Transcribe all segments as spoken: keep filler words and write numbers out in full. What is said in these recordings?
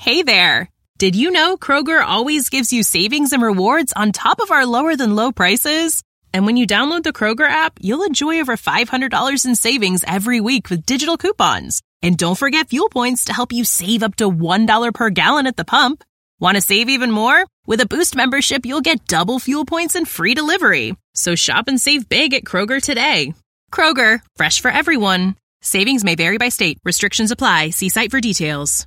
Hey there! Did you know Kroger always gives you savings and rewards on top of our lower-than-low prices? And when you download the Kroger app, you'll enjoy over five hundred dollars in savings every week with digital coupons. And don't forget fuel points to help you save up to one dollar per gallon at the pump. Want to save even more? With a Boost membership, you'll get double fuel points and free delivery. So shop and save big at Kroger today. Kroger, fresh for everyone. Savings may vary by state. Restrictions apply. See site for details.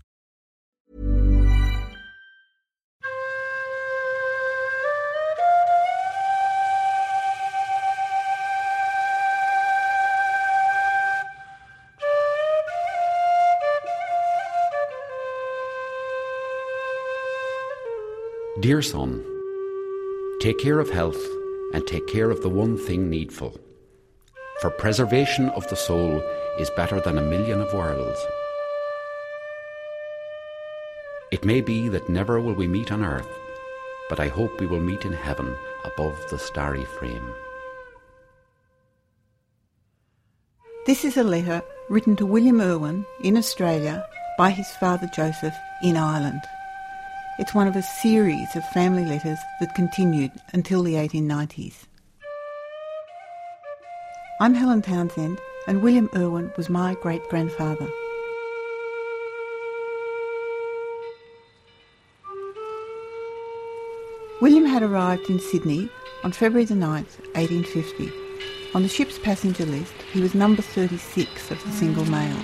Dear son, take care of health and take care of the one thing needful. For preservation of the soul is better than a million of worlds. It may be that never will we meet on earth, but I hope we will meet in heaven above the starry frame. This is a letter written to William Irwin in Australia by his father Joseph in Ireland. It's one of a series of family letters that continued until the eighteen nineties. I'm Helen Townsend, and William Irwin was my great-grandfather. William had arrived in Sydney on February the ninth, eighteen fifty. On the ship's passenger list, he was number thirty-six of the single males.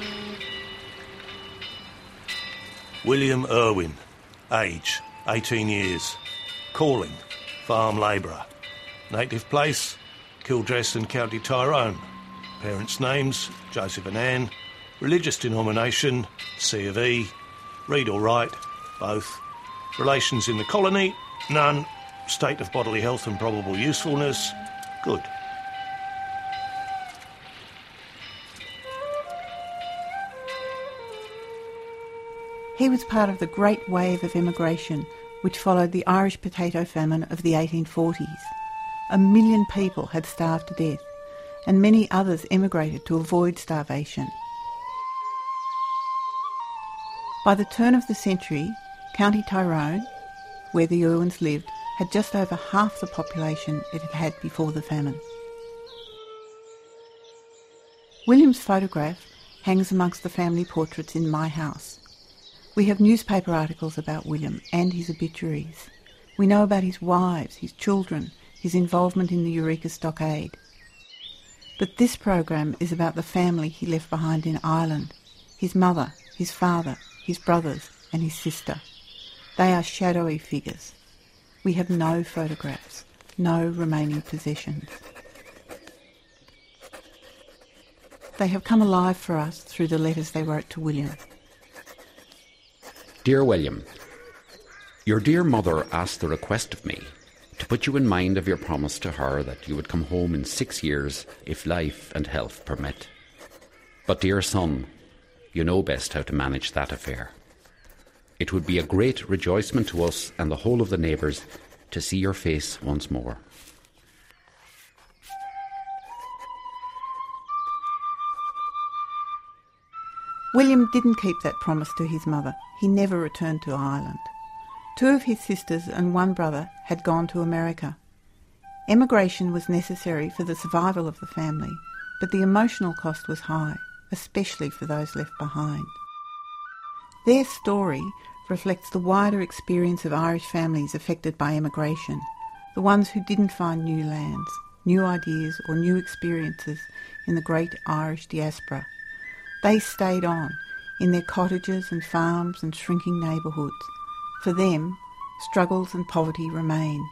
William Irwin. Age, eighteen years. Calling, farm labourer. Native place, Kildress, County Tyrone. Parents' names, Joseph and Anne. Religious denomination, C of E. Read or write, both. Relations in the colony, none. State of bodily health and probable usefulness, good. He was part of the great wave of immigration which followed the Irish potato famine of the eighteen forties. A million people had starved to death, and many others emigrated to avoid starvation. By the turn of the century, County Tyrone, where the Irwins lived, had just over half the population it had had before the famine. William's photograph hangs amongst the family portraits in my house. We have newspaper articles about William and his obituaries. We know about his wives, his children, his involvement in the Eureka Stockade. But this program is about the family he left behind in Ireland, his mother, his father, his brothers and his sister. They are shadowy figures. We have no photographs, no remaining possessions. They have come alive for us through the letters they wrote to William. Dear William, your dear mother asked the request of me to put you in mind of your promise to her that you would come home in six years if life and health permit. But dear son, you know best how to manage that affair. It would be a great rejoicement to us and the whole of the neighbours to see your face once more. William didn't keep that promise to his mother. He never returned to Ireland. Two of his sisters and one brother had gone to America. Emigration was necessary for the survival of the family, but the emotional cost was high, especially for those left behind. Their story reflects the wider experience of Irish families affected by emigration, the ones who didn't find new lands, new ideas or new experiences in the great Irish diaspora. They stayed on, in their cottages and farms and shrinking neighbourhoods. For them, struggles and poverty remained.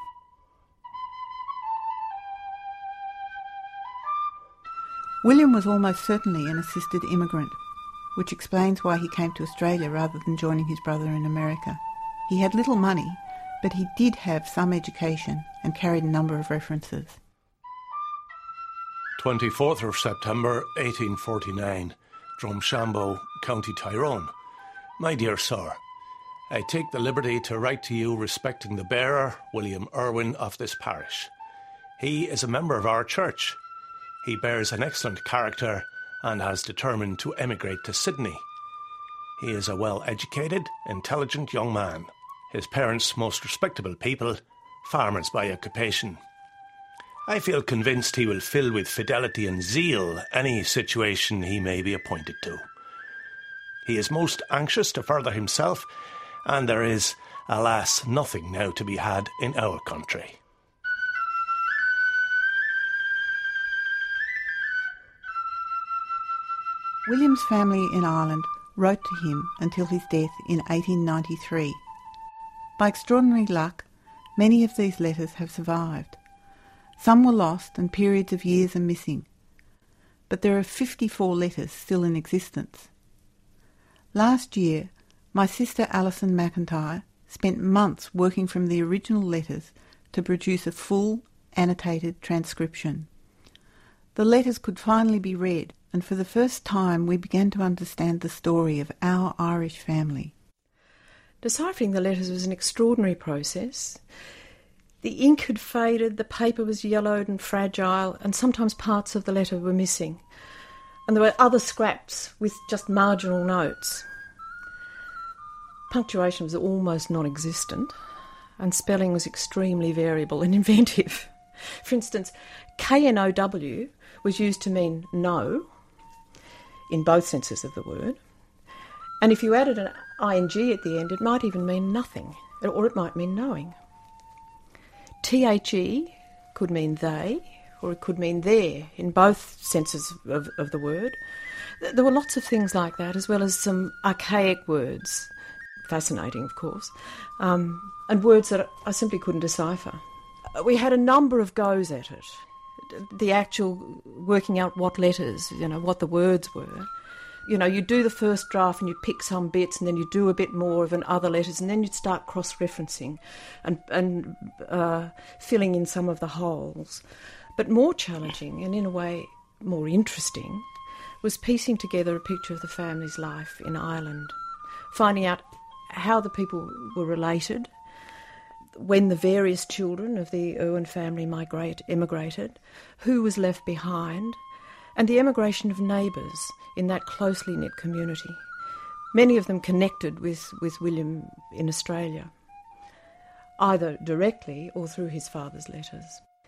William was almost certainly an assisted immigrant, which explains why he came to Australia rather than joining his brother in America. He had little money, but he did have some education and carried a number of references. twenty-fourth of September eighteen forty-nine, Drumshambo, County Tyrone. My dear sir, I take the liberty to write to you respecting the bearer, William Irwin, of this parish. He is a member of our church. He bears an excellent character and has determined to emigrate to Sydney. He is a well-educated, intelligent young man. His parents most respectable people, farmers by occupation. I feel convinced he will fill with fidelity and zeal any situation he may be appointed to. He is most anxious to further himself, and there is, alas, nothing now to be had in our country. William's family in Ireland wrote to him until his death in eighteen ninety-three. By extraordinary luck, many of these letters have survived. Some were lost and periods of years are missing, but there are fifty-four letters still in existence. Last year, my sister Alison McIntyre spent months working from the original letters to produce a full, annotated transcription. The letters could finally be read, and for the first time we began to understand the story of our Irish family. Deciphering the letters was an extraordinary process. The ink had faded, the paper was yellowed and fragile, and sometimes parts of the letter were missing. And there were other scraps with just marginal notes. Punctuation was almost non-existent, and spelling was extremely variable and inventive. For instance, K N O W was used to mean no, in both senses of the word, and if you added an ing at the end, it might even mean nothing, or it might mean knowing. The could mean they, or it could mean their, in both senses of, of the word. There were lots of things like that, as well as some archaic words, fascinating of course, um, and words that I simply couldn't decipher. We had a number of goes at it. The actual working out what letters, you know, what the words were. You know, you do the first draft and you pick some bits and then you do a bit more of an other letters and then you'd start cross-referencing and, and uh, filling in some of the holes. But more challenging and in a way more interesting was piecing together a picture of the family's life in Ireland, finding out how the people were related, when the various children of the Irwin family migrate, emigrated, who was left behind, and the emigration of neighbours in that closely knit community, many of them connected with, with William in Australia, either directly or through his father's letters.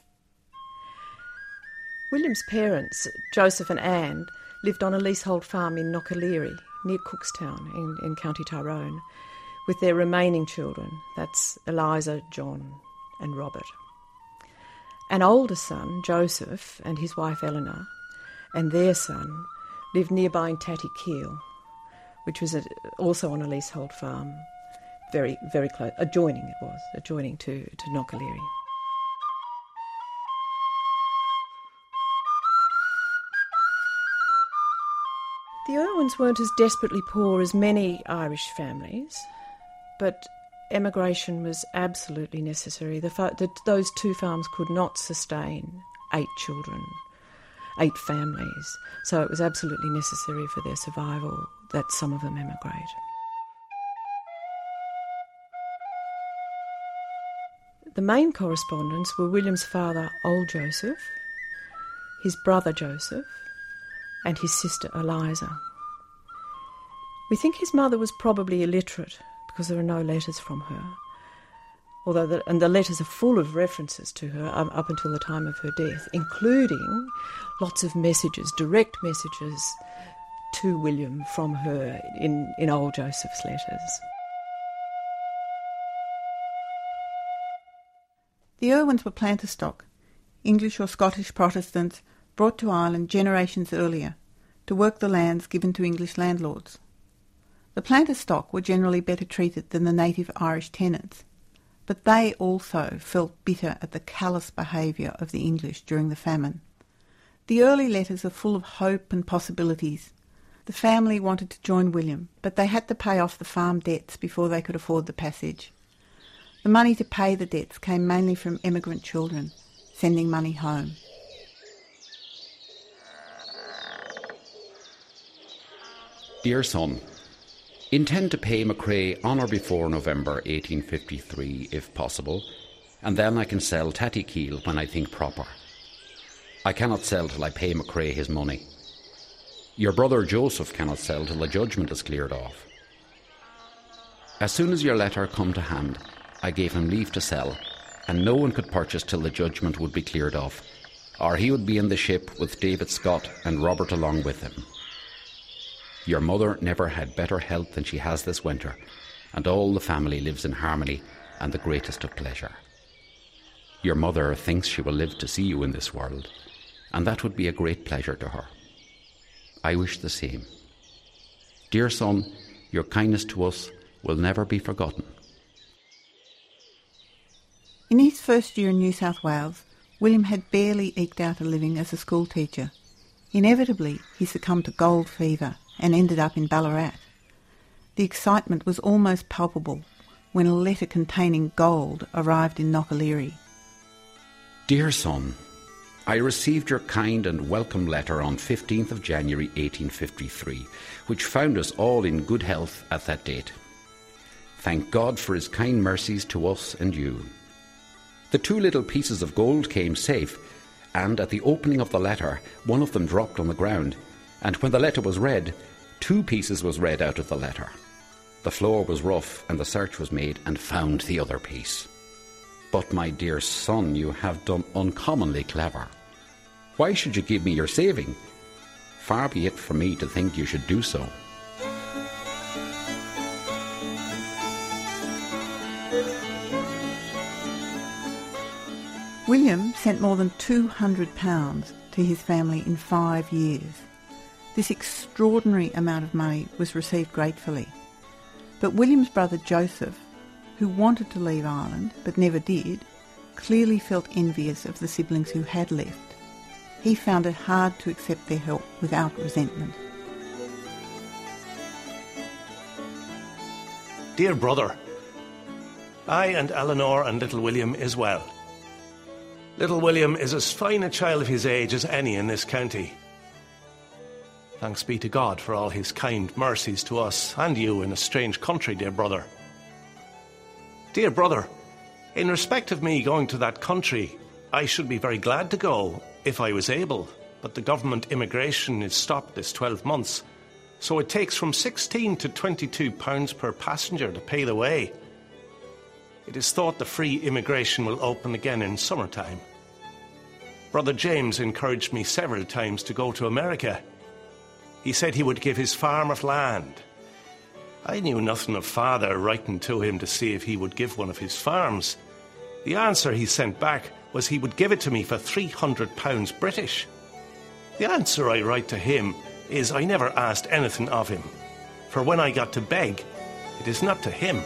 William's parents, Joseph and Anne, lived on a leasehold farm in Knockaleerie, near Cookstown in, in County Tyrone, with their remaining children, that's Eliza, John and Robert. An older son, Joseph, and his wife Eleanor, and their son lived nearby in Tattykiel, which was a, also on a leasehold farm, very, very close, adjoining it was, adjoining to, to Knockaleerie. The Irwins weren't as desperately poor as many Irish families, but emigration was absolutely necessary. The, the, those two farms could not sustain eight children, eight families, so it was absolutely necessary for their survival that some of them emigrate. The main correspondents were William's father, Old Joseph, his brother Joseph, and his sister Eliza. We think his mother was probably illiterate because there are no letters from her, although the, and the letters are full of references to her um, up until the time of her death, including lots of messages, direct messages to William from her in, in Old Joseph's letters. The Irwins were planter stock, English or Scottish Protestants brought to Ireland generations earlier to work the lands given to English landlords. The planter stock were generally better treated than the native Irish tenants, but they also felt bitter at the callous behaviour of the English during the famine. The early letters are full of hope and possibilities. The family wanted to join William, but they had to pay off the farm debts before they could afford the passage. The money to pay the debts came mainly from emigrant children, sending money home. Dear son, intend to pay McCrae on or before November eighteen fifty-three, if possible, and then I can sell Tattykiel when I think proper. I cannot sell till I pay McCrae his money. Your brother Joseph cannot sell till the judgment is cleared off, As soon as your letter come to hand, I gave him leave to sell, and no one could purchase till the judgment would be cleared off, or he would be in the ship with David Scott and Robert along with him. Your mother never had better health than she has this winter, and all the family lives in harmony and the greatest of pleasure. Your mother thinks she will live to see you in this world, and that would be a great pleasure to her. I wish the same. Dear son, your kindness to us will never be forgotten. In his first year in New South Wales, William had barely eked out a living as a schoolteacher. Inevitably, he succumbed to gold fever and ended up in Ballarat. The excitement was almost palpable when a letter containing gold arrived in Nockaleary. Dear son, I received your kind and welcome letter on fifteenth of January eighteen fifty-three, which found us all in good health at that date. Thank God for his kind mercies to us and you. The two little pieces of gold came safe, and at the opening of the letter, one of them dropped on the ground, and when the letter was read, two pieces was read out of the letter. The floor was rough, and the search was made and found the other piece. But my dear son, you have done uncommonly clever. Why should you give me your saving? Far be it from me to think you should do so. William sent more than two hundred pounds to his family in five years. This extraordinary amount of money was received gratefully. But William's brother Joseph, who wanted to leave Ireland but never did, clearly felt envious of the siblings who had left. He found it hard to accept their help without resentment. Dear brother, I and Eleanor and little William is well. Little William is as fine a child of his age as any in this county. Thanks be to God for all his kind mercies to us and you in a strange country, dear brother. Dear brother, in respect of me going to that country, I should be very glad to go if I was able, but the government immigration is stopped this twelve months, so it takes from sixteen to twenty-two pounds per passenger to pay the way. It is thought the free immigration will open again in summertime. Brother James encouraged me several times to go to America. He said he would give his farm of land. I knew nothing of father writing to him to see if he would give one of his farms. The answer he sent back was he would give it to me for three hundred pounds British. The answer I write to him is I never asked anything of him, for when I got to beg, it is not to him.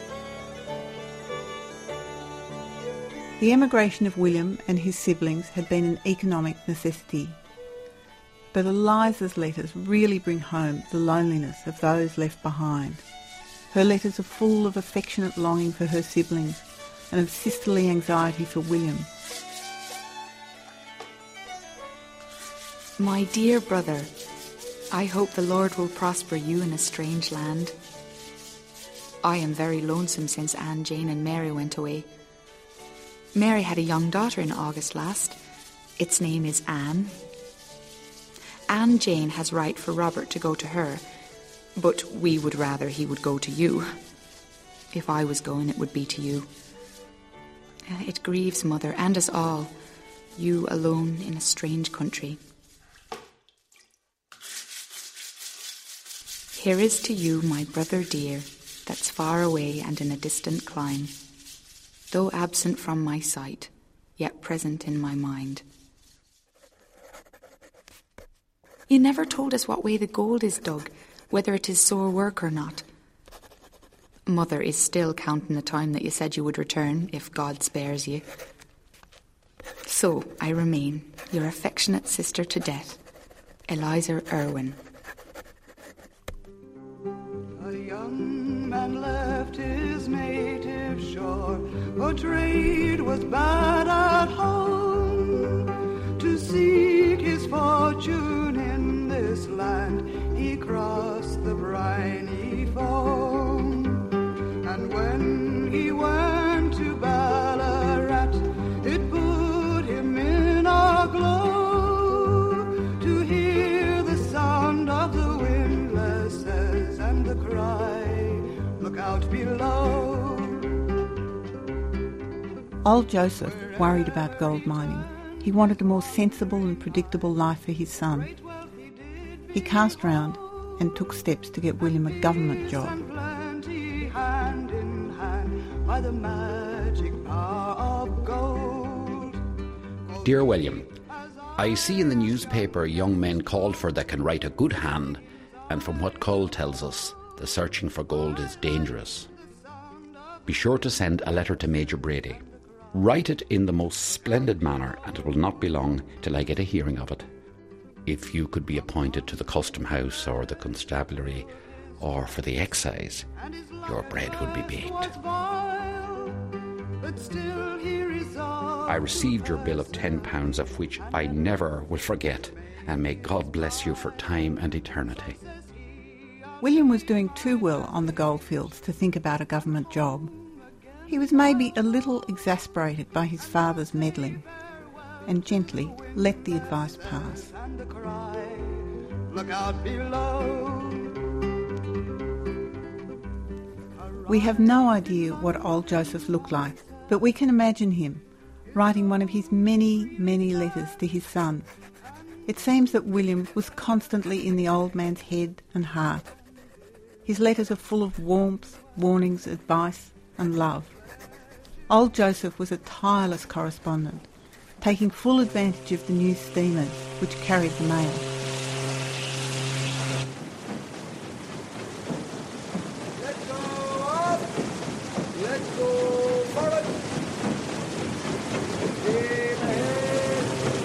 The emigration of William and his siblings had been an economic necessity. But Eliza's letters really bring home the loneliness of those left behind. Her letters are full of affectionate longing for her siblings and of sisterly anxiety for William. My dear brother, I hope the Lord will prosper you in a strange land. I am very lonesome since Anne, Jane and Mary went away. Mary had a young daughter in August last. Its name is Anne. Anne Jane has right for Robert to go to her, but we would rather he would go to you. If I was going, it would be to you. It grieves Mother and us all, you alone in a strange country. Here is to you, my brother dear, that's far away and in a distant clime, though absent from my sight, yet present in my mind. You never told us what way the gold is dug, whether it is sore work or not. Mother is still counting the time that you said you would return, if God spares you. So I remain, your affectionate sister to death, Eliza Irwin. A young man left his native shore, for trade was bad at home. To seek his fortune in this land, he crossed the briny foam. And when he went to Ballarat, it put him in a glow to hear the sound of the windlasses and the cry, look out below. Old Joseph worried about gold mining. He wanted a more sensible and predictable life for his son. He cast round and took steps to get William a government job. Plenty hand in hand by the magic power of gold. Dear William, I see in the newspaper young men called for that can write a good hand, and from what Cole tells us, the searching for gold is dangerous. Be sure to send a letter to Major Brady. Write it in the most splendid manner, and it will not be long till I get a hearing of it. If you could be appointed to the Custom House or the Constabulary or for the Excise, your bread would be baked. I received your bill of ten pounds, of which I never will forget, and may God bless you for time and eternity. William was doing too well on the goldfields to think about a government job. He was maybe a little exasperated by his father's meddling, and gently let the advice pass. Look out below. We have no idea what old Joseph looked like, but we can imagine him writing one of his many, many letters to his son. It seems that William was constantly in the old man's head and heart. His letters are full of warmth, warnings, advice and love. Old Joseph was a tireless correspondent, taking full advantage of the new steamers which carried the mail. Let's go up. Let's go forward. Steam ahead.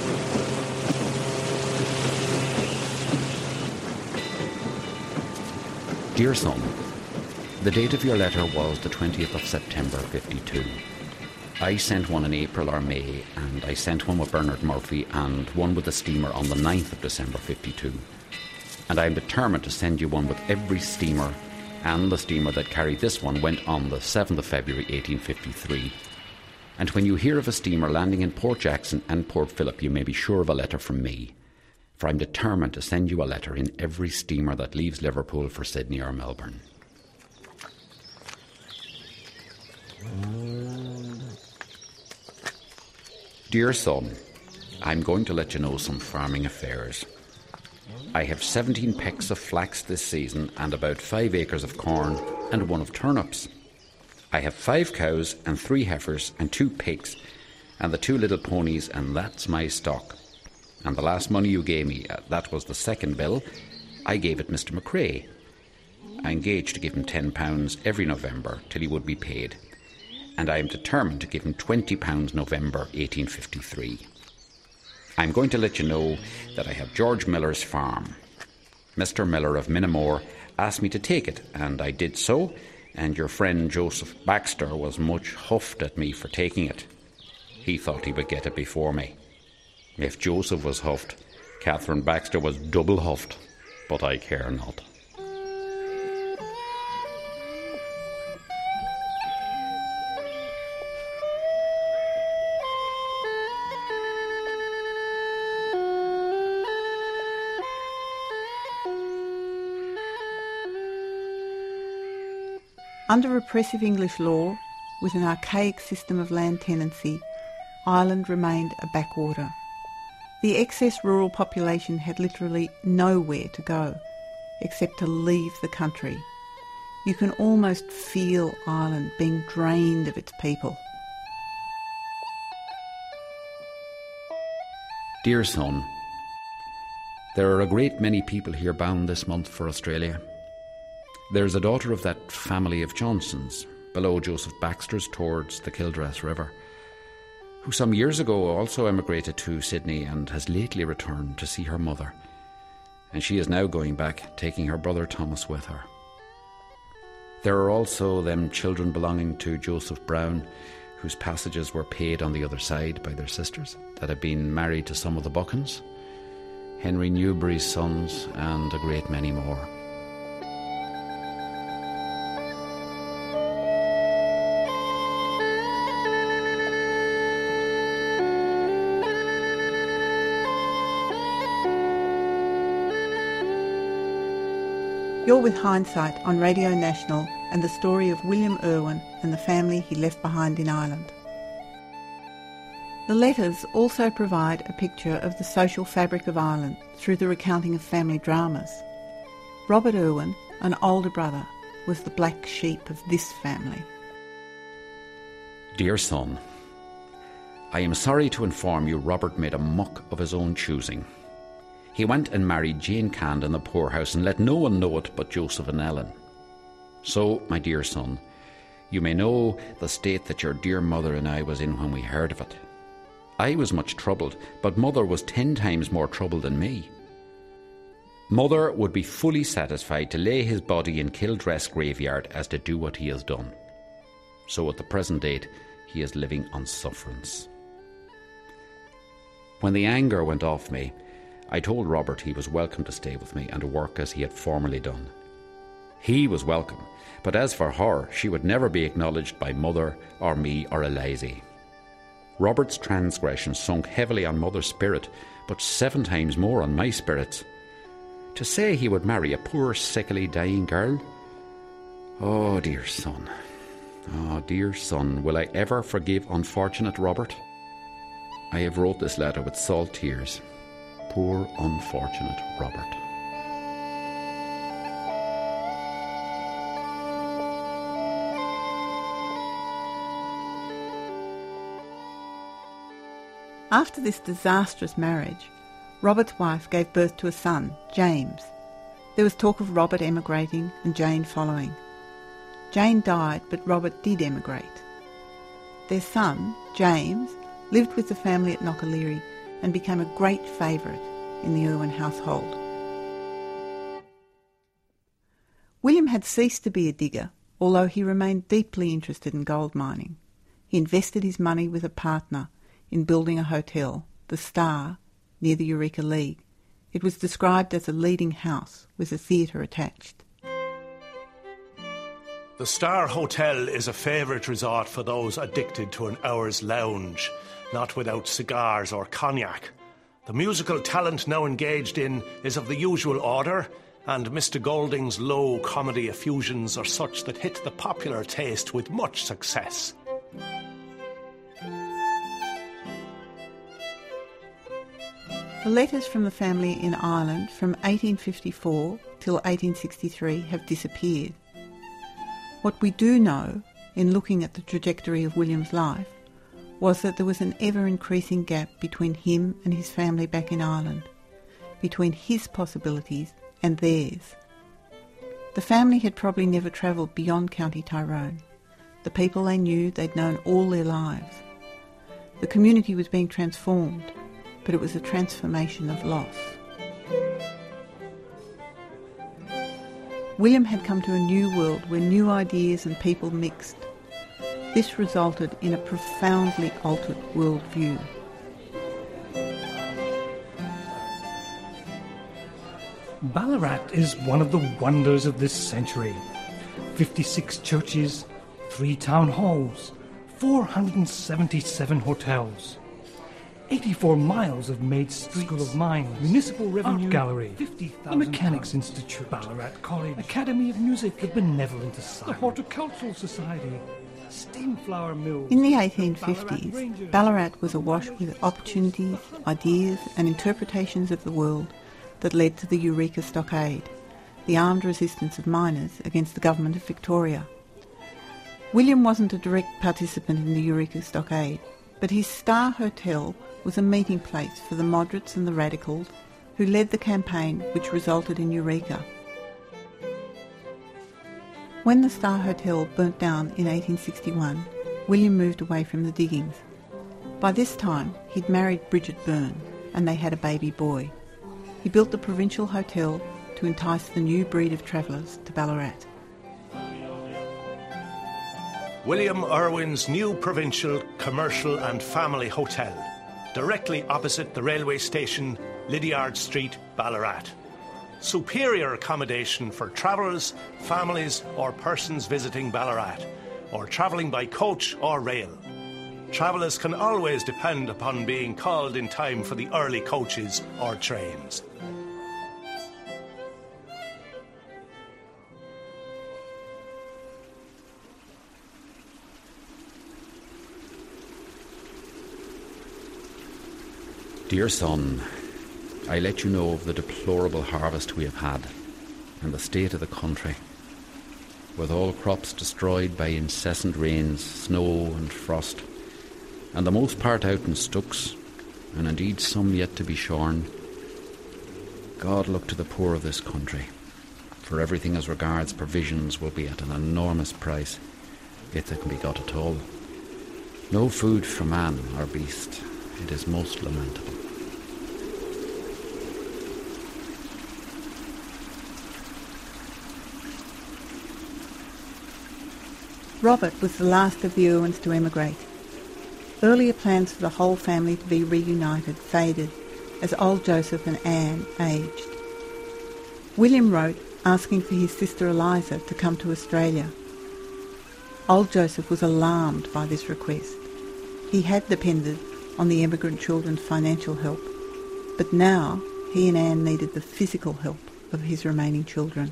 Dear son, the date of your letter was the twentieth of September fifty-two. I sent one in April or May, and I sent one with Bernard Murphy and one with the steamer on the ninth of December fifty-two. And I am determined to send you one with every steamer, and the steamer that carried this one went on the seventh of February eighteen fifty-three. And when you hear of a steamer landing in Port Jackson and Port Phillip, you may be sure of a letter from me, for I am determined to send you a letter in every steamer that leaves Liverpool for Sydney or Melbourne. Dear son, I'm going to let you know some farming affairs. I have seventeen pecks of flax this season and about five acres of corn and one of turnips. I have five cows and three heifers and two pigs and the two little ponies, and that's my stock. And the last money you gave me, uh, that was the second bill, I gave it Mister McRae. I engaged to give him ten pounds every November till he would be paid. And I am determined to give him twenty pounds November eighteen fifty-three. I'm going to let you know that I have George Miller's farm. Mister Miller of Minnamore asked me to take it, and I did so, and your friend Joseph Baxter was much huffed at me for taking it. He thought he would get it before me. If Joseph was huffed, Catherine Baxter was double huffed, but I care not. Under repressive English law, with an archaic system of land tenancy, Ireland remained a backwater. The excess rural population had literally nowhere to go, except to leave the country. You can almost feel Ireland being drained of its people. Dear son, there are a great many people here bound this month for Australia. There's a daughter of that family of Johnsons, below Joseph Baxter's towards the Kildress River, who some years ago also emigrated to Sydney and has lately returned to see her mother. And she is now going back, taking her brother Thomas with her. There are also them children belonging to Joseph Brown, whose passages were paid on the other side by their sisters, that have been married to some of the Buchans, Henry Newberry's sons, and a great many more. You're with Hindsight on Radio National and the story of William Irwin and the family he left behind in Ireland. The letters also provide a picture of the social fabric of Ireland through the recounting of family dramas. Robert Irwin, an older brother, was the black sheep of this family. Dear son, I am sorry to inform you Robert made a muck of his own choosing. He went and married Jane Cand in the poorhouse and let no one know it but Joseph and Ellen. So, my dear son, you may know the state that your dear mother and I was in when we heard of it. I was much troubled, but mother was ten times more troubled than me. Mother would be fully satisfied to lay his body in Kildress graveyard as to do what he has done. So at the present date, he is living on sufferance. When the anger went off me, I told Robert he was welcome to stay with me and to work as he had formerly done. He was welcome, but as for her, she would never be acknowledged by mother or me or Eliza. Robert's transgression sunk heavily on mother's spirit, but seven times more on my spirits. To say he would marry a poor, sickly, dying girl? Oh, dear son. Oh, dear son, will I ever forgive unfortunate Robert? I have wrote this letter with salt tears. Poor, unfortunate Robert. After this disastrous marriage, Robert's wife gave birth to a son, James. There was talk of Robert emigrating and Jane following. Jane died, but Robert did emigrate. Their son, James, lived with the family at Knockaleary and became a great favourite in the Irwin household. William had ceased to be a digger, although he remained deeply interested in gold mining. He invested his money with a partner in building a hotel, the Star, near the Eureka League. It was described as a leading house with a theatre attached. The Star Hotel is a favourite resort for those addicted to an hour's lounge, not without cigars or cognac. The musical talent now engaged in is of the usual order, and Mister Golding's low comedy effusions are such that hit the popular taste with much success. The letters from the family in Ireland from eighteen fifty-four till eighteen sixty-three have disappeared. What we do know, in looking at the trajectory of William's life, was that there was an ever-increasing gap between him and his family back in Ireland, between his possibilities and theirs. The family had probably never travelled beyond County Tyrone. The people they knew they'd known all their lives. The community was being transformed, but it was a transformation of loss. William had come to a new world where new ideas and people mixed. This resulted in a profoundly altered worldview. Ballarat is one of the wonders of this century. fifty-six churches, three town halls, four hundred seventy-seven hotels, eighty-four miles of Maid Street, School of Mines, Municipal Revenue, Art Gallery, the Mechanics Institute, Ballarat College, Academy of Music, the Benevolent Society, the Horticultural Society, Steam Flour Mills. In the eighteen fifties, Ballarat, Ballarat was awash with opportunities, ideas and interpretations of the world that led to the Eureka Stockade, the armed resistance of miners against the government of Victoria. William wasn't a direct participant in the Eureka Stockade, but his Star Hotel was a meeting place for the moderates and the radicals who led the campaign which resulted in Eureka. When the Star Hotel burnt down in eighteen sixty-one, William moved away from the diggings. By this time, he'd married Bridget Byrne, and they had a baby boy. He built the Provincial Hotel to entice the new breed of travellers to Ballarat. William Irwin's new Provincial, Commercial and Family Hotel, directly opposite the railway station, Lydiard Street, Ballarat. Superior accommodation for travellers, families or persons visiting Ballarat, or travelling by coach or rail. Travellers can always depend upon being called in time for the early coaches or trains. Dear son, I let you know of the deplorable harvest we have had and the state of the country, with all crops destroyed by incessant rains, snow and frost, and the most part out in stooks, and indeed some yet to be shorn. God look to the poor of this country, for everything as regards provisions will be at an enormous price, if they can be got at all. No food for man or beast. It is most lamentable. Robert was the last of the Irwins to emigrate. Earlier plans for the whole family to be reunited faded as old Joseph and Anne aged. William wrote asking for his sister Eliza to come to Australia. Old Joseph was alarmed by this request. He had depended on the emigrant children's financial help, but now he and Anne needed the physical help of his remaining children.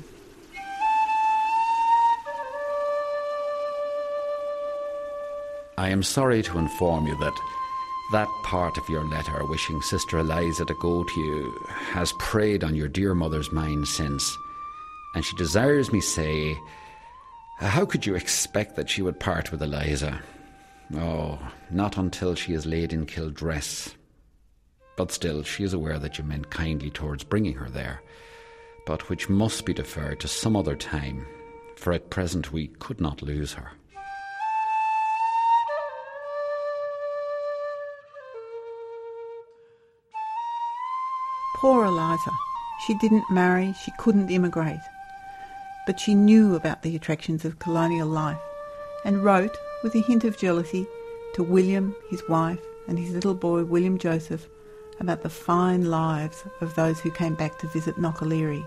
I am sorry to inform you that that part of your letter wishing Sister Eliza to go to you has preyed on your dear mother's mind since, and she desires me say, how could you expect that she would part with Eliza? Oh, not until she is laid in Kildress. But still, she is aware that you meant kindly towards bringing her there, but which must be deferred to some other time, for at present we could not lose her. Poor Eliza. She didn't marry, she couldn't immigrate. But she knew about the attractions of colonial life and wrote, with a hint of jealousy, to William, his wife, and his little boy William Joseph about the fine lives of those who came back to visit Nockaleary.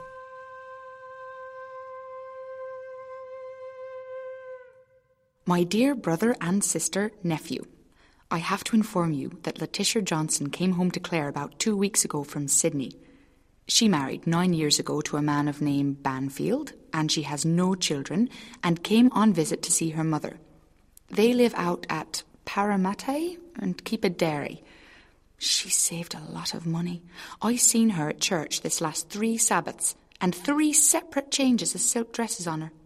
My dear brother and sister, nephew, I have to inform you that Letitia Johnson came home to Clare about two weeks ago from Sydney. She married nine years ago to a man of name Banfield, and she has no children, and came on visit to see her mother. They live out at Parramatta and keep a dairy. She saved a lot of money. I seen her at church this last three Sabbaths, and three separate changes of silk dresses on her.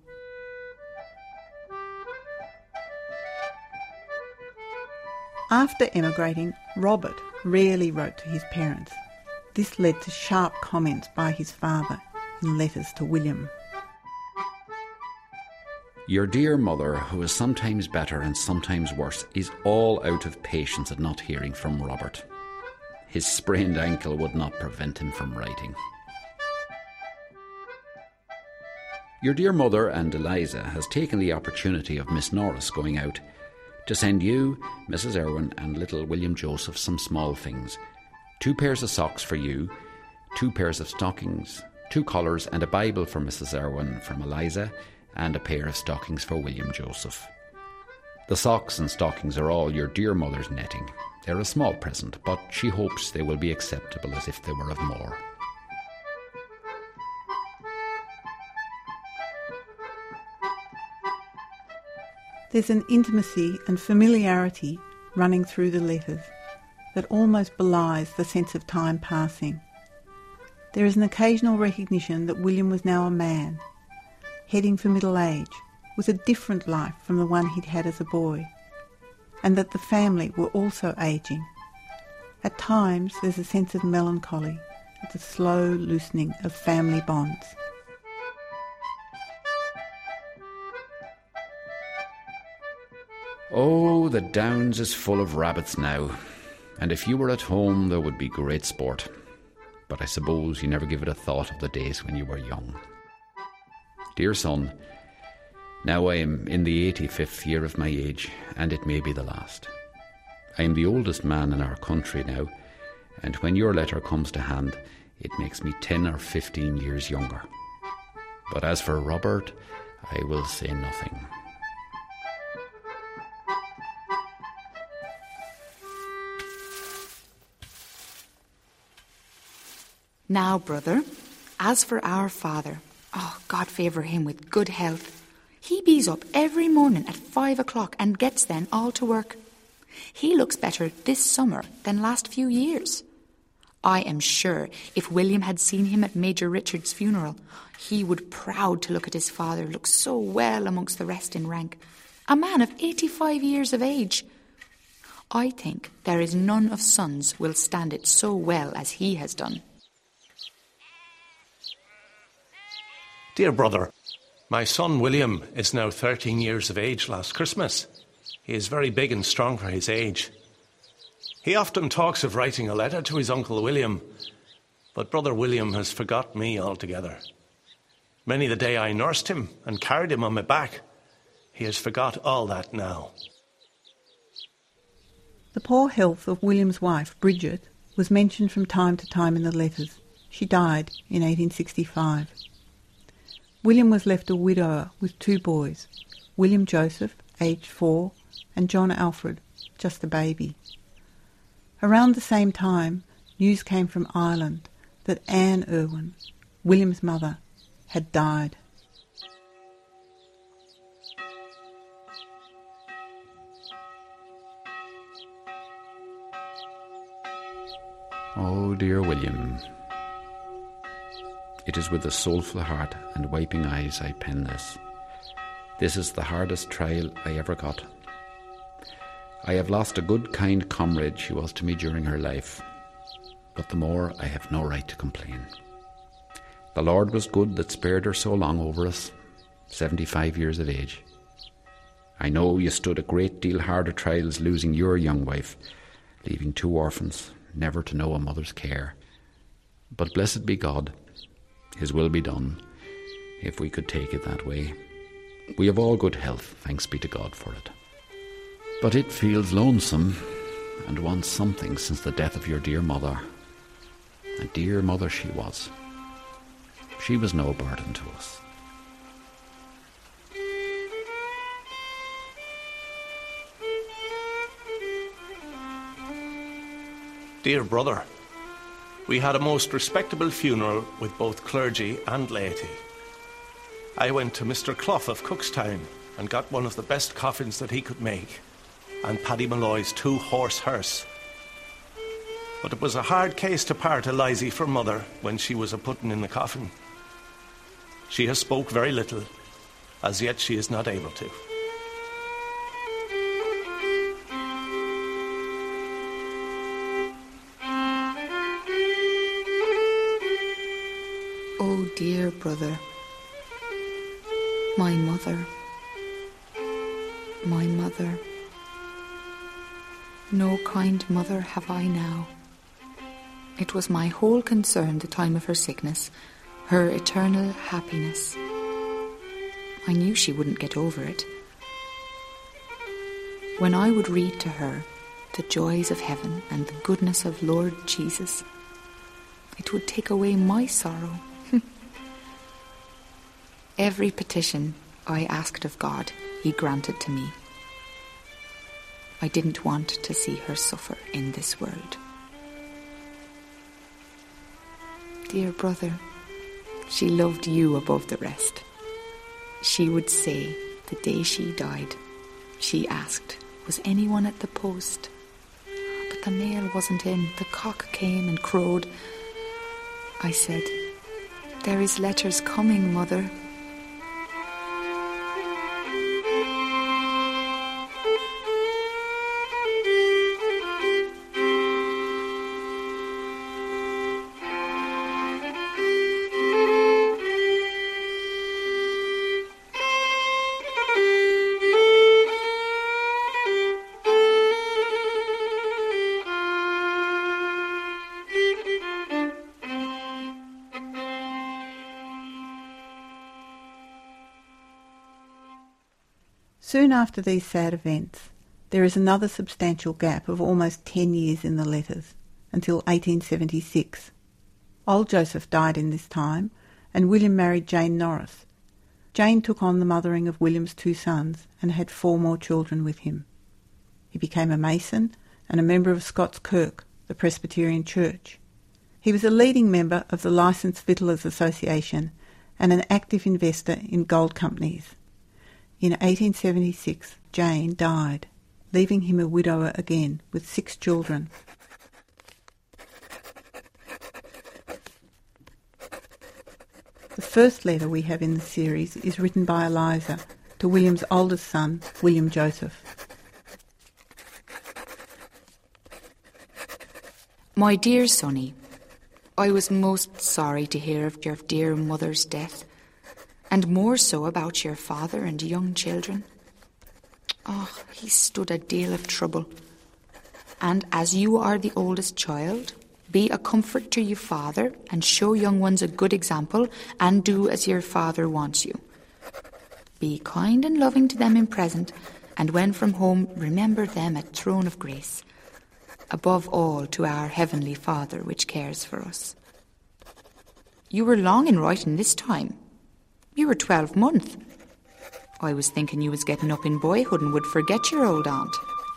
After emigrating, Robert rarely wrote to his parents. This led to sharp comments by his father in letters to William. Your dear mother, who is sometimes better and sometimes worse, is all out of patience at not hearing from Robert. His sprained ankle would not prevent him from writing. Your dear mother and Eliza has taken the opportunity of Miss Norris going out to send you, Missus Irwin, and little William Joseph some small things. Two pairs of socks for you, two pairs of stockings, two collars, and a Bible for Missus Irwin from Eliza, and a pair of stockings for William Joseph. The socks and stockings are all your dear mother's netting. They're a small present, but she hopes they will be acceptable as if they were of more. There's an intimacy and familiarity running through the letters that almost belies the sense of time passing. There is an occasional recognition that William was now a man, heading for middle age, with a different life from the one he'd had as a boy, and that the family were also ageing. At times there's a sense of melancholy at the slow loosening of family bonds. Oh, the Downs is full of rabbits now, and if you were at home there would be great sport. But I suppose you never give it a thought of the days when you were young. Dear son, now I am in the eighty-fifth year of my age, and it may be the last. I am the oldest man in our country now, and when your letter comes to hand, it makes me ten or fifteen years younger. But as for Robert, I will say nothing. Now, brother, as for our father, oh, God favour him with good health. He bees up every morning at five o'clock and gets then all to work. He looks better this summer than last few years. I am sure if William had seen him at Major Richard's funeral, he would proud to look at his father look so well amongst the rest in rank. A man of eighty-five years of age. I think there is none of sons will stand it so well as he has done. Dear brother, my son William is now thirteen years of age last Christmas. He is very big and strong for his age. He often talks of writing a letter to his Uncle William, but brother William has forgot me altogether. Many the day I nursed him and carried him on my back. He has forgot all that now. The poor health of William's wife, Bridget, was mentioned from time to time in the letters. She died in eighteen sixty-five. William was left a widower with two boys, William Joseph, aged four, and John Alfred, just a baby. Around the same time, news came from Ireland that Anne Irwin, William's mother, had died. Oh, dear William. It is with a soulful heart and wiping eyes I pen this. This is the hardest trial I ever got. I have lost a good, kind comrade she was to me during her life, but the more I have no right to complain. The Lord was good that spared her so long over us, seventy-five years of age. I know you stood a great deal harder trials losing your young wife, leaving two orphans, never to know a mother's care. But blessed be God, His will be done, if we could take it that way. We have all good health, thanks be to God for it. But it feels lonesome and wants something since the death of your dear mother. A dear mother she was. She was no burden to us. Dear brother, we had a most respectable funeral with both clergy and laity. I went to Mister Clough of Cookstown and got one of the best coffins that he could make, and Paddy Malloy's two-horse hearse. But it was a hard case to part Elizy from mother when she was a-putting in the coffin. She has spoke very little. As yet she is not able to. Oh, dear brother, my mother, my mother. No kind mother have I now. It was my whole concern the time of her sickness, her eternal happiness. I knew she wouldn't get over it. When I would read to her the joys of heaven and the goodness of Lord Jesus, it would take away my sorrow. Every petition I asked of God, He granted to me. I didn't want to see her suffer in this world. Dear brother, she loved you above the rest. She would say, the day she died, she asked, was anyone at the post? But the mail wasn't in. The cock came and crowed. I said, there is letters coming, mother. Soon after these sad events, there is another substantial gap of almost ten years in the letters, until eighteen seventy-six. Old Joseph died in this time, and William married Jane Norris. Jane took on the mothering of William's two sons and had four more children with him. He became a Mason and a member of Scots Kirk, the Presbyterian Church. He was a leading member of the Licensed Victuallers Association and an active investor in gold companies. In eighteen seventy-six, Jane died, leaving him a widower again with six children. first letter we have in the series is written by Eliza to William's oldest son, William Joseph. My dear Sonny, I was most sorry to hear of your dear mother's death, and more so about your father and young children. Oh, he stood a deal of trouble. And as you are the oldest child, be a comfort to your father and show young ones a good example and do as your father wants you. Be kind and loving to them in present, and when from home, remember them at throne of grace. Above all, to our Heavenly Father, which cares for us. You were long in writing this time. You were twelve month. I was thinking you was getting up in boyhood and would forget your old aunt.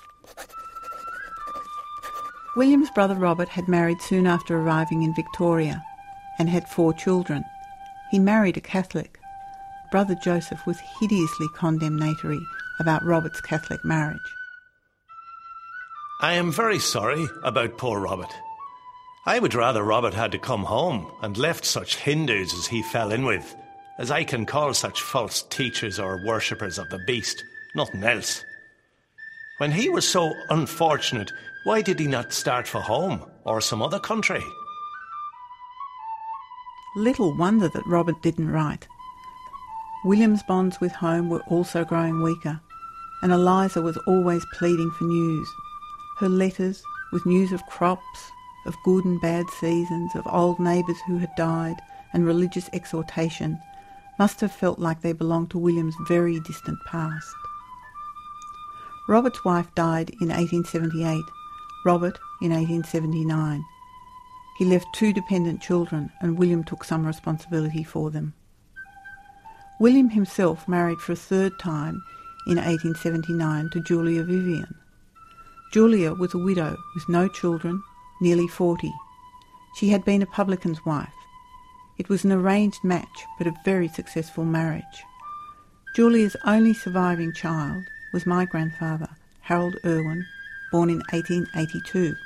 William's brother Robert had married soon after arriving in Victoria and had four children. He married a Catholic. Brother Joseph was hideously condemnatory about Robert's Catholic marriage. I am very sorry about poor Robert. I would rather Robert had to come home and left such Hindus as he fell in with, as I can call such false teachers or worshippers of the beast, nothing else. When he was so unfortunate, why did he not start for home or some other country? Little wonder that Robert didn't write. William's bonds with home were also growing weaker, and Eliza was always pleading for news. Her letters, with news of crops, of good and bad seasons, of old neighbours who had died, and religious exhortation, must have felt like they belonged to William's very distant past. Robert's wife died in eighteen seventy-eight, Robert in eighteen seventy-nine. He left two dependent children, and William took some responsibility for them. William himself married for a third time in eighteen seventy-nine to Julia Vivian. Julia was a widow with no children, nearly forty. She had been a publican's wife. It was an arranged match, but a very successful marriage. Julia's only surviving child was my grandfather, Harold Irwin, born in eighteen eighty-two.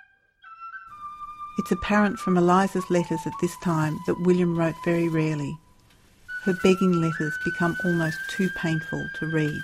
It's apparent from Eliza's letters at this time that William wrote very rarely. Her begging letters become almost too painful to read.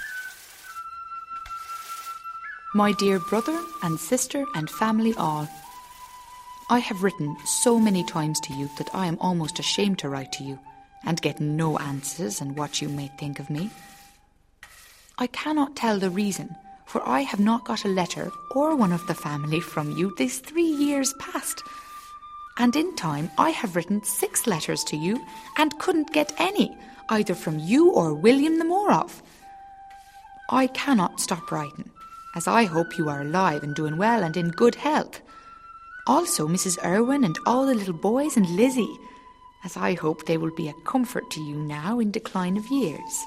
My dear brother and sister and family all, I have written so many times to you that I am almost ashamed to write to you and get no answers and what you may think of me. I cannot tell the reason, for I have not got a letter or one of the family from you these three years past. And in time I have written six letters to you and couldn't get any, either from you or William the Moorhoff. I cannot stop writing, as I hope you are alive and doing well and in good health. Also Missus Irwin and all the little boys and Lizzie, as I hope they will be a comfort to you now in decline of years.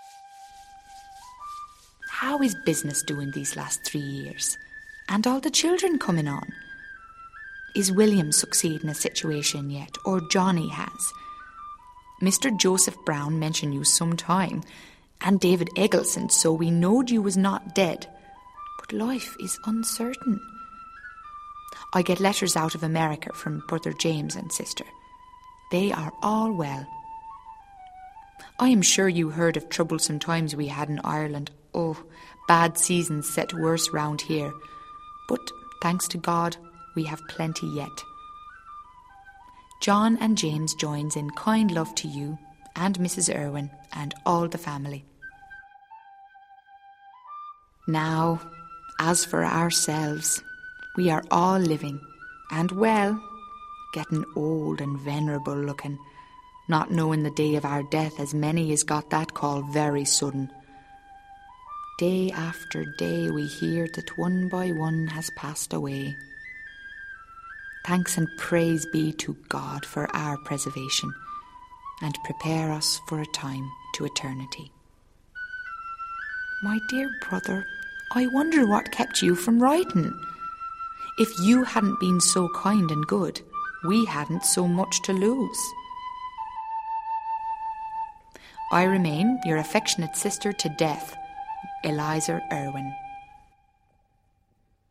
How is business doing these last three years? And all the children coming on? Is William succeeding a situation yet, or Johnny has? Mister Joseph Brown mentioned you some time, and David Eggleston, so we knowed you was not dead. But life is uncertain. I get letters out of America from Brother James and sister. They are all well. I am sure you heard of troublesome times we had in Ireland. Oh, bad seasons set worse round here. But, thanks to God, we have plenty yet. John and James joins in kind love to you and Missus Irwin and all the family. Now, as for ourselves, we are all living and well, getting old and venerable looking, not knowing the day of our death as many as got that call very sudden. Day after day we hear that one by one has passed away. Thanks and praise be to God for our preservation and prepare us for a time to eternity. My dear brother, I wonder what kept you from writing. If you hadn't been so kind and good, we hadn't so much to lose. I remain your affectionate sister to death, Eliza Irwin.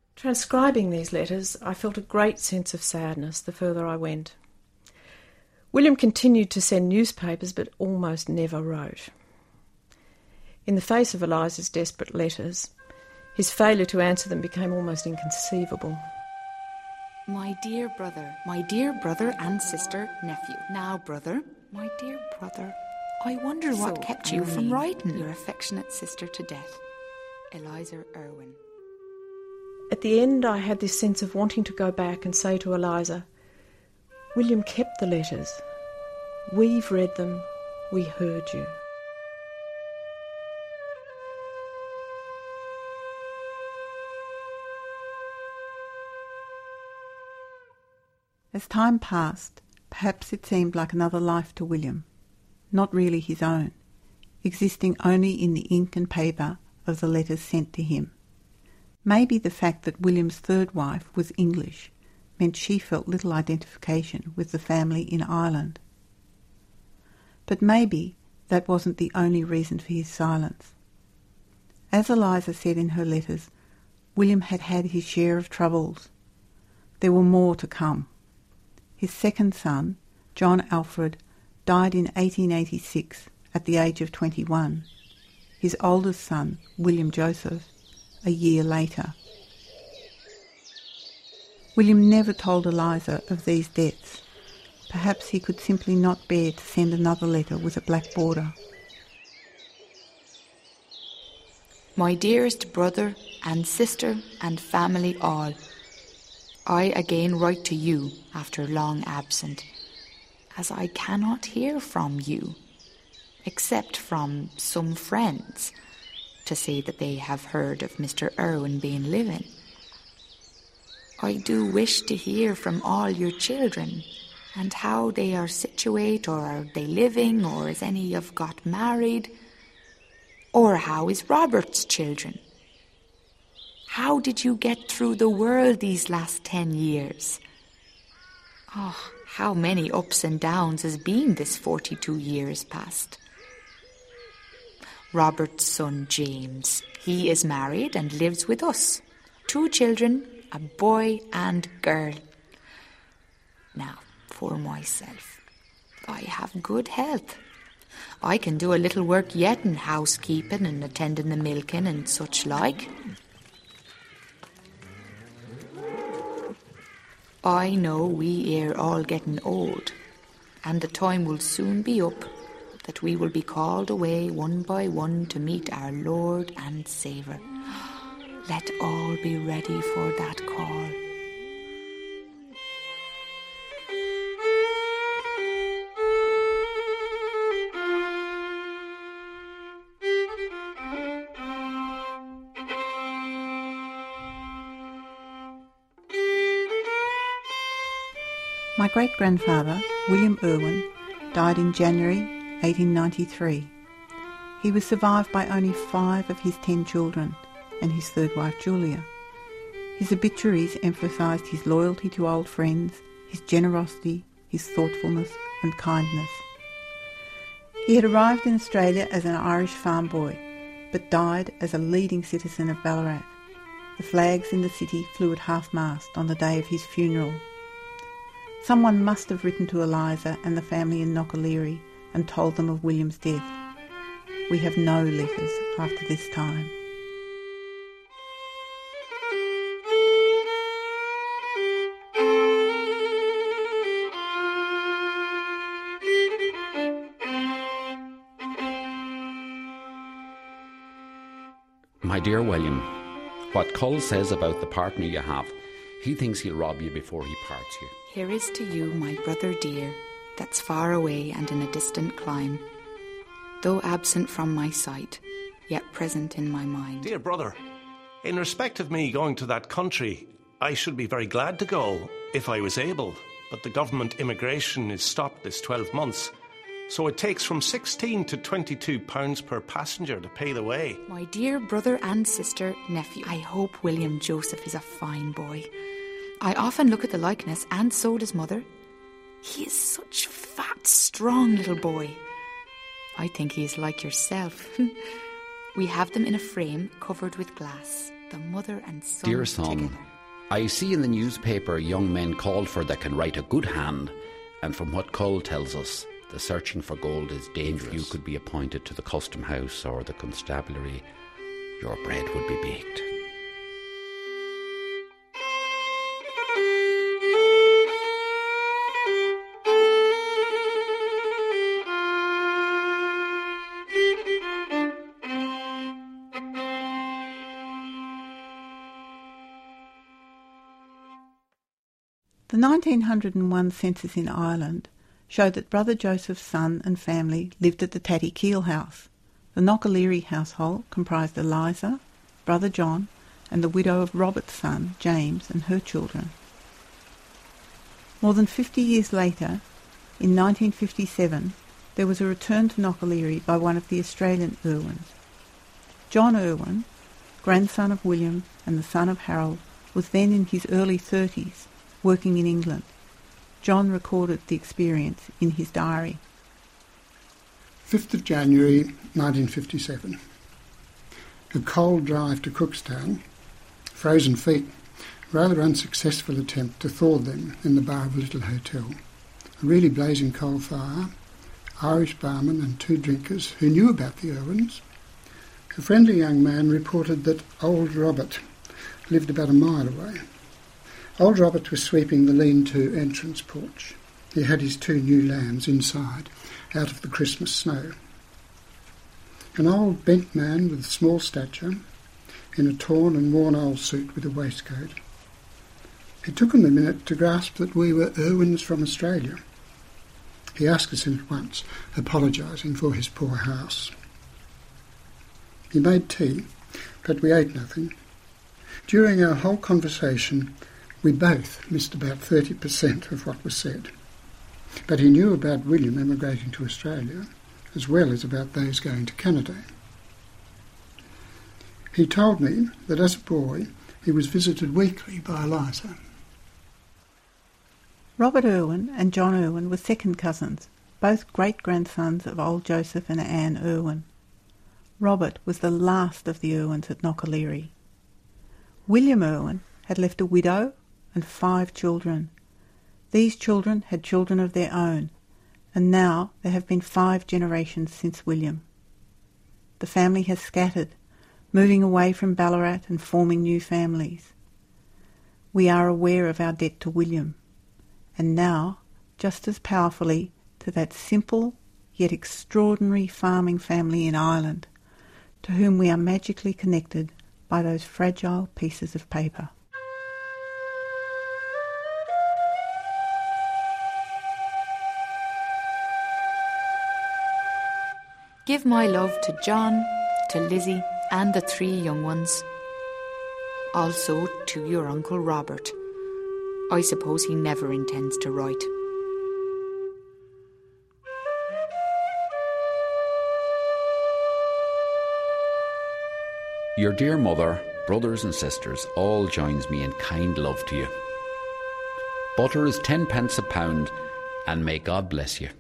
Transcribing these letters, I felt a great sense of sadness the further I went. William continued to send newspapers but almost never wrote. In the face of Eliza's desperate letters, his failure to answer them became almost inconceivable. My dear brother, my dear brother and sister, nephew. Now, brother, my dear brother, I wonder what So, kept you I from mean, writing. Your affectionate sister to death, Eliza Irwin. At the end, I had this sense of wanting to go back and say to Eliza, William kept the letters. We've read them. We heard you. As time passed, perhaps it seemed like another life to William, not really his own, existing only in the ink and paper of the letters sent to him. Maybe the fact that William's third wife was English meant she felt little identification with the family in Ireland. But maybe that wasn't the only reason for his silence. As Eliza said in her letters, William had had his share of troubles. There were more to come. His second son, John Alfred, died in eighteen eighty-six at the age of twenty-one. His oldest son, William Joseph, a year later. William never told Eliza of these deaths. Perhaps he could simply not bear to send another letter with a black border. My dearest brother and sister and family all, I again write to you after long absent, as I cannot hear from you, except from some friends, to say that they have heard of Mister Irwin being living. I do wish to hear from all your children, and how they are situate, or are they living, or is any of got married, or how is Robert's children? How did you get through the world these last ten years? Oh, how many ups and downs has been this forty-two years past. Robert's son James, he is married and lives with us. Two children, a boy and girl. Now, for myself, I have good health. I can do a little work yet in housekeeping and attending the milking and such like. I know we are all getting old, and the time will soon be up that we will be called away one by one to meet our Lord and Saviour. Let all be ready for that call. My great-grandfather, William Irwin, died in January eighteen ninety-three. He was survived by only five of his ten children and his third wife, Julia. His obituaries emphasised his loyalty to old friends, his generosity, his thoughtfulness and kindness. He had arrived in Australia as an Irish farm boy, but died as a leading citizen of Ballarat. The flags in the city flew at half-mast on the day of his funeral. Someone must have written to Eliza and the family in Nockaleary and told them of William's death. We have no letters after this time. My dear William, what Cull says about the partner you have, he thinks he'll rob you before he parts you. Here is to you, my brother dear, that's far away and in a distant clime, though absent from my sight, yet present in my mind. Dear brother, in respect of me going to that country, I should be very glad to go if I was able, but the government immigration is stopped this twelve months, so it takes from sixteen to twenty-two pounds per passenger to pay the way. My dear brother and sister, nephew, I hope William Joseph is a fine boy. I often look at the likeness, and so does mother. He is such fat, strong little boy. I think he is like yourself. We have them in a frame covered with glass, the mother and son Dear son, together. I see in the newspaper young men called for that can write a good hand, and from what Cull tells us, the searching for gold is dangerous. If you could be appointed to the custom house or the constabulary, your bread would be baked. The nineteen oh one census in Ireland showed that Brother Joseph's son and family lived at the Tatty Keel house. The Knockaleary household comprised Eliza, Brother John, and the widow of Robert's son, James, and her children. More than fifty years later, in nineteen fifty-seven, there was a return to Knockaleary by one of the Australian Irwins. John Irwin, grandson of William and the son of Harold, was then in his early thirties, working in England. John recorded the experience in his diary. fifth of January nineteen fifty-seven. A cold drive to Cookstown, frozen feet, rather unsuccessful attempt to thaw them in the bar of a little hotel. A really blazing coal fire, Irish barman and two drinkers who knew about the Irwins. A friendly young man reported that old Robert lived about a mile away. Old Robert was sweeping the lean-to entrance porch. He had his two new lambs inside, out of the Christmas snow. An old bent man with small stature, in a torn and worn old suit with a waistcoat. It took him a minute to grasp that we were Irwins from Australia. He asked us in at once, apologising for his poor house. He made tea, but we ate nothing. During our whole conversation, we both missed about thirty percent of what was said. But he knew about William emigrating to Australia, as well as about those going to Canada. He told me that as a boy he was visited weekly by Eliza. Robert Irwin and John Irwin were second cousins, both great-grandsons of old Joseph and Anne Irwin. Robert was the last of the Irwins at Knockaleary. William Irwin had left a widow and five children. These children had children of their own, and now there have been five generations since William. The family has scattered, moving away from Ballarat and forming new families. We are aware of our debt to William, and now, just as powerfully, to that simple yet extraordinary farming family in Ireland, to whom we are magically connected by those fragile pieces of paper. Give my love to John, to Lizzie, and the three young ones. Also to your Uncle Robert. I suppose he never intends to write. Your dear mother, brothers and sisters, all joins me in kind love to you. Butter is ten pence a pound, and may God bless you.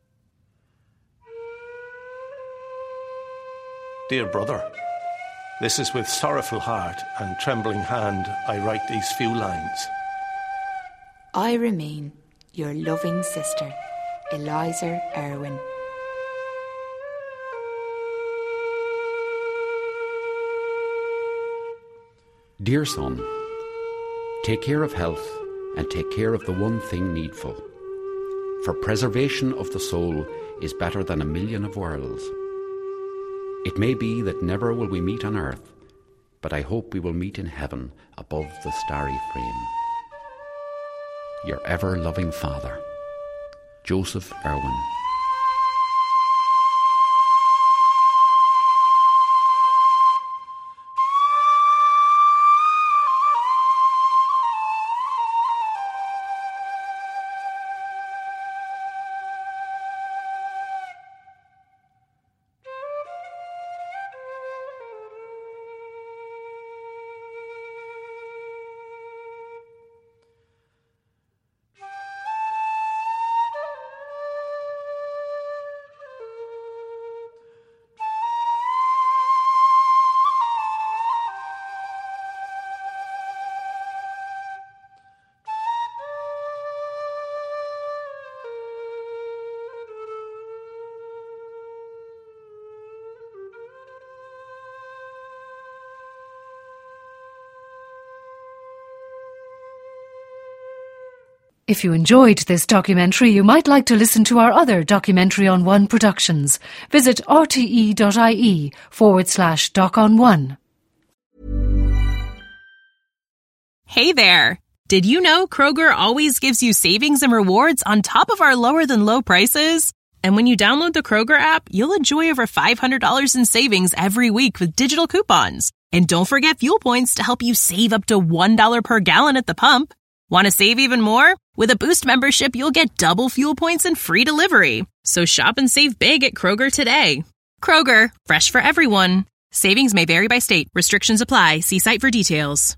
Dear brother, this is with sorrowful heart and trembling hand I write these few lines. I remain your loving sister, Eliza Irwin. Dear son, take care of health and take care of the one thing needful. For preservation of the soul is better than a million of worlds. It may be that never will we meet on earth, but I hope we will meet in heaven above the starry frame. Your ever-loving father, Joseph Irwin. If you enjoyed this documentary, you might like to listen to our other Documentary on One productions. Visit rte.ie forward slash doc on one. Hey there! Did you know Kroger always gives you savings and rewards on top of our lower-than-low prices? And when you download the Kroger app, you'll enjoy over five hundred dollars in savings every week with digital coupons. And don't forget fuel points to help you save up to one dollar per gallon at the pump. Want to save even more? With a Boost membership, you'll get double fuel points and free delivery. So shop and save big at Kroger today. Kroger, fresh for everyone. Savings may vary by state. Restrictions apply. See site for details.